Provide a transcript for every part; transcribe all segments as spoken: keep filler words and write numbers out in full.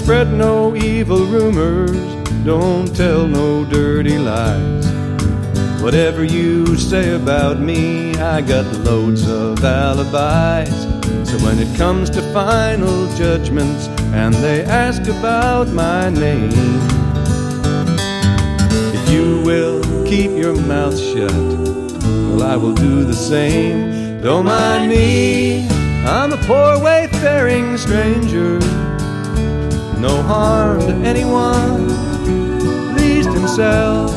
spread no evil rumors, don't tell no dirty lies. Whatever you say about me, I got loads of alibis. So when it comes to final judgments and they ask about my name, if you will keep your mouth shut, well, I will do the same. Don't mind me, I'm a poor wayfaring stranger. No harm to anyone, least himself.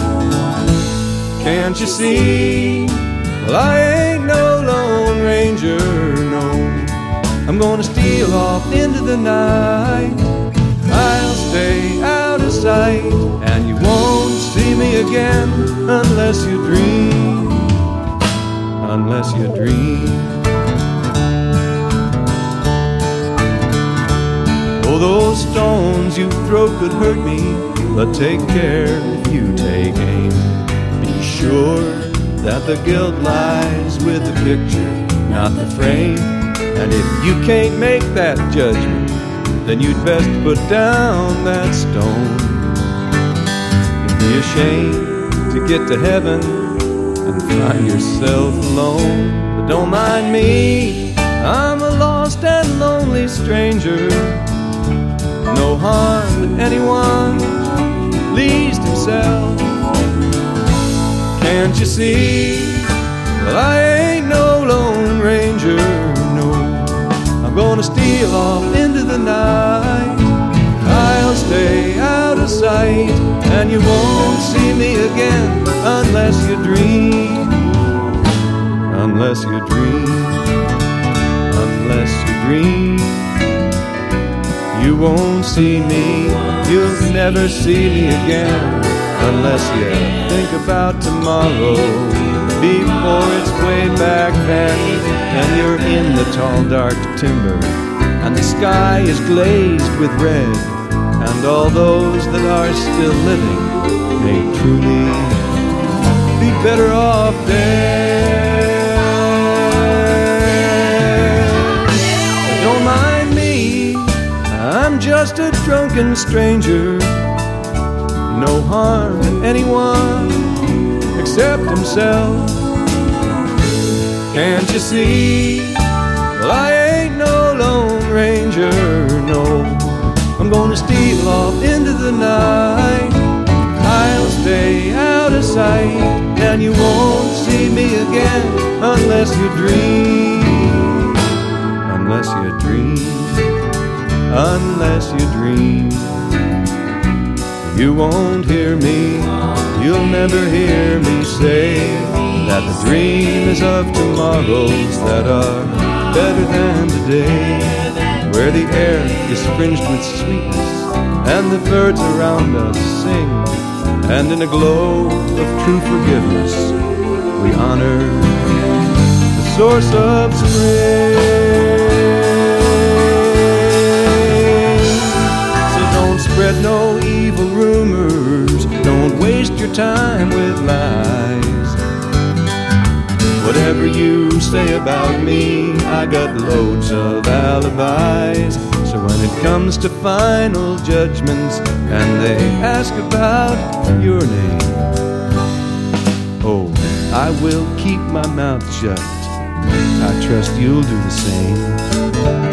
Can't you see? Well, I ain't no lone ranger, no. I'm gonna steal off into the night. I'll stay out of sight, and you won't see me again unless you dream, unless you dream. Oh, those stones you throw could hurt me, but take care if you take aim. Be sure that the guilt lies with the picture, not the frame. And if you can't make that judgment, then you'd best put down that stone. You'd be ashamed to get to heaven and find yourself alone. But don't mind me, I'm a lost and lonely stranger. No harm to anyone, least himself. Can't you see? Well, I ain't no lone ranger, no. I'm gonna steal off into the night. I'll stay out of sight, and you won't see me again unless you dream, unless you dream, unless you dream. You won't see me, you'll never see me again unless you think about tomorrow before it's way back then, and you're in the tall dark timber and the sky is glazed with red, and all those that are still living may truly be better off dead. Don't mind me, I'm just a drunken stranger. No harm to anyone except himself. Can't you see? Well, I ain't no lone ranger, no. I'm gonna steal off into the night. I'll stay out of sight, and you won't see me again unless you dream, unless you dream, unless you dream. You won't hear me, you'll never hear me say that the dream is of tomorrows that are better than today, where the air is fringed with sweetness and the birds around us sing, and in a glow of true forgiveness we honor the source of spring. So don't spread no evil rumors, don't waste your time with lies. Whatever you say about me, I got loads of alibis. So when it comes to final judgments and they ask about your name, oh, I will keep my mouth shut. I trust you'll do the same.